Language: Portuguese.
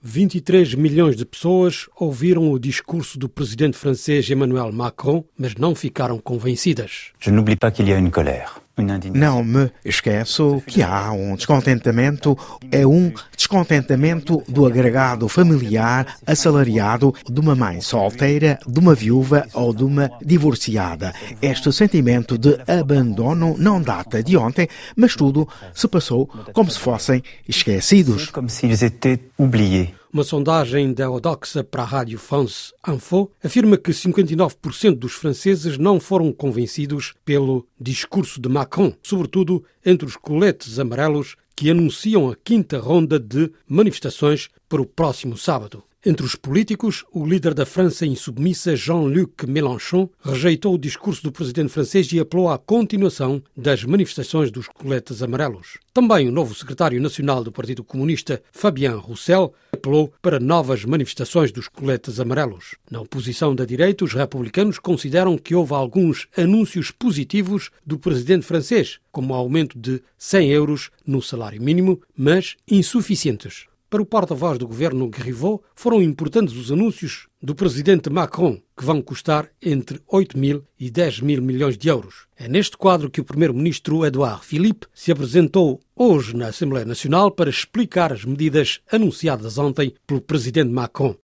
23 milhões de pessoas ouviram o discurso do presidente francês Emmanuel Macron, mas não ficaram convencidas. Não me esqueço que há um descontentamento do agregado familiar assalariado, de uma mãe solteira, de uma viúva ou de uma divorciada. Este sentimento de abandono não data de ontem, mas tudo se passou como se fossem esquecidos. Uma sondagem da Odoxa para a Rádio France Info afirma que 59% dos franceses não foram convencidos pelo discurso de Macron, sobretudo entre os coletes amarelos que anunciam a quinta ronda de manifestações para o próximo sábado. Entre os políticos, o líder da França insubmissa, Jean-Luc Mélenchon, rejeitou o discurso do presidente francês e apelou à continuação das manifestações dos coletes amarelos. Também o novo secretário nacional do Partido Comunista, Fabien Roussel, apelou para novas manifestações dos coletes amarelos. Na oposição da direita, os republicanos consideram que houve alguns anúncios positivos do presidente francês, como o aumento de 100 euros no salário mínimo, mas insuficientes. Para o porta-voz do governo Griveaux, foram importantes os anúncios do presidente Macron, que vão custar entre 8 mil e 10 mil milhões de euros. É neste quadro que o primeiro-ministro Édouard Philippe se apresentou hoje na Assembleia Nacional para explicar as medidas anunciadas ontem pelo presidente Macron.